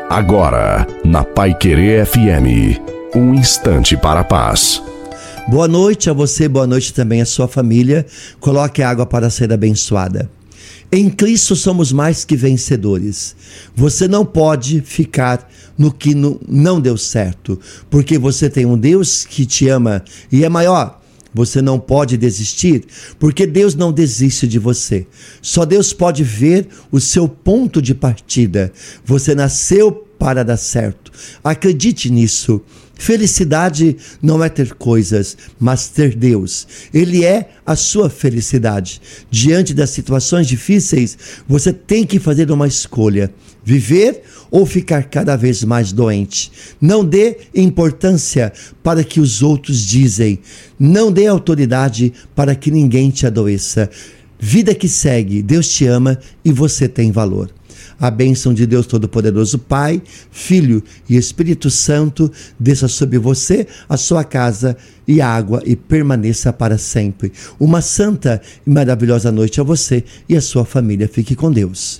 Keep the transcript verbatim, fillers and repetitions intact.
Agora, na Paiquerê F M, um instante para a paz. Boa noite a você, boa noite também à sua família. Coloque a água para ser abençoada. Em Cristo somos mais que vencedores. Você não pode ficar no que não deu certo, porque você tem um Deus que te ama e é maior. Você não pode desistir, porque Deus não desiste de você. Só Deus pode ver o seu ponto de partida. Você nasceu para dar certo. Acredite nisso. Felicidade não é ter coisas, mas ter Deus. Ele é a sua felicidade. Diante das situações difíceis, você tem que fazer uma escolha: viver ou ficar cada vez mais doente. Não dê importância para que os outros dizem. Não dê autoridade para que ninguém te adoeça. Vida que segue, Deus te ama e você tem valor. A bênção de Deus Todo-Poderoso, Pai, Filho e Espírito Santo desça sobre você, a sua casa e água e permaneça para sempre. Uma santa e maravilhosa noite a você e a sua família. Fique com Deus.